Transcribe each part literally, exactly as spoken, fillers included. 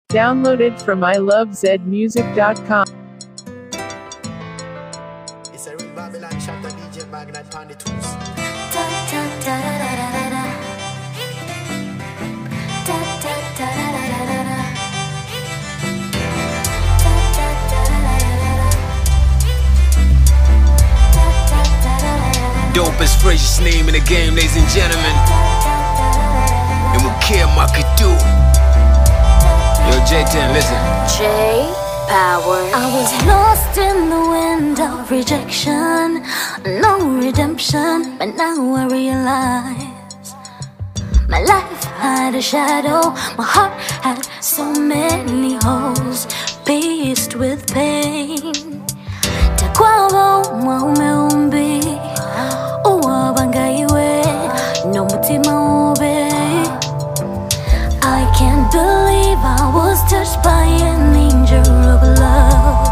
Downloaded from I love zed music dot com. It's a real Babylon shot, the D J Magnet on the tools. Da, da, da, da, da, da, da. Da, da, da, da, da, da, da. Da, da, da, da, da, da. Da, da, da, da, da, da. Dopest, freshest name in the game, ladies and gentlemen. And we'll care what could do. Yo, J ten, listen. J Power. I was lost in the wind of rejection, no redemption, but now I realize my life had a shadow, my heart had so many holes, pierced with pain. Takwabo maumeumbi, uwabangaiwe, no mutima ube. I can't believe I was touched by an angel of love,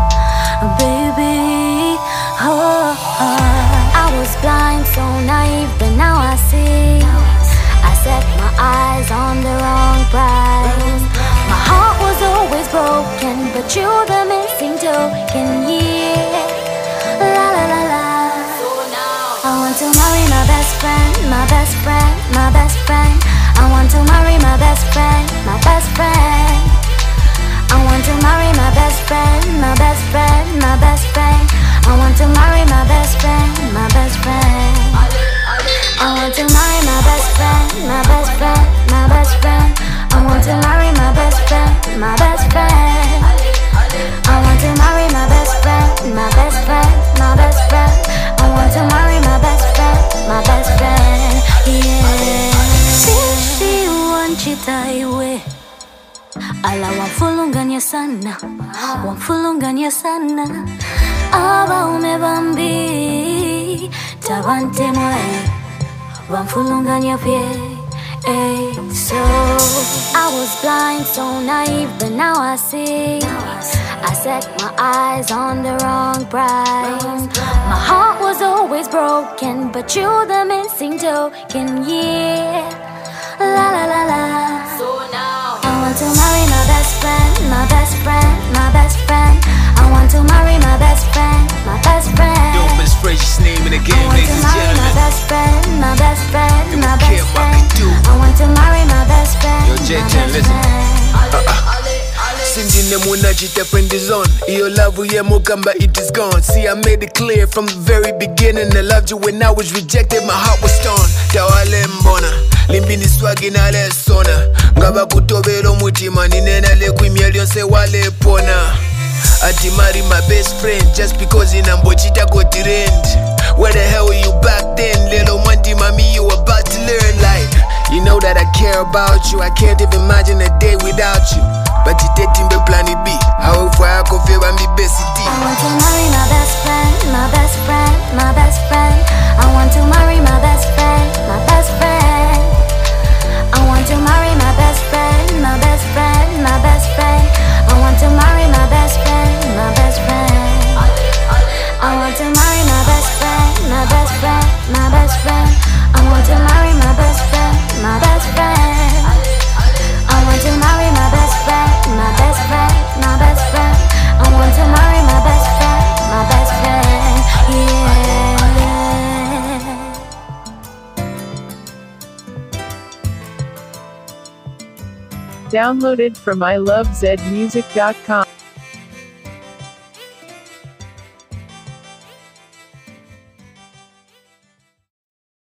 baby. Oh, oh. I was blind, so naive, but now I see. I set my eyes on the wrong prize. My heart was always broken, but you're the missing token, yeah. La la la la. I want to marry my best friend, my best friend, my best friend. I want to marry my best friend, my best friend. I want to marry my best friend, my best friend, my best friend. I want to marry my best friend, my best friend. I want to marry my best friend, my best friend, my best friend. I want to marry my best friend, my best friend. I want to marry my best friend, my best friend, my best friend. I want to marry my best friend, my best friend. Yeah. Sishi wanchita iwe ala wamfulunganya sana, wamfulunganya sana. Aba umebambi tabante mwe wamfulunganya pye. Hey, so I was blind, so naive, but now I see. I set my eyes on the wrong prize. My heart was always broken, but you're the missing token, yeah. La la la la. So now I want to marry my best friend, my best friend, my best friend. I want to marry my best friend, my best friend. Dopest, freshest name in the game, ladies and I want to marry my gentlemen. best friend, my best friend, And my we'll care best what friend. could do. I want to marry my best friend, Yo, J my ten, best listen. friend. Since you muna chita friend is on. Your love yeah mukamba it is gone. See, I made it clear from the very beginning. I loved you when I was rejected, my heart was torn. Tawale mbona limbini swagi na le sona. Ngaba kutobelo mutima ninena le kwimya lyonse wale pona. Ati marry my best friend just because inambochita go trend. Where the hell were you back then? Little Monty mommy, you about to learn life. You know that I care about you. I can't even imagine a day without you. But you did timbe plan B. How if I could feel my best I want to marry my best friend, my best friend, my best friend. I want to marry my best friend, my best friend. I want to marry my best friend, my best friend, my best friend. I want to marry my best friend, my best friend. I want to marry my best friend, my best friend, my best friend. I want to marry my best friend, my best friend. I want to marry my best friend, my best friend, my best friend. I want to marry my best friend, my best friend. Yeah. Downloaded from I love zed music dot com.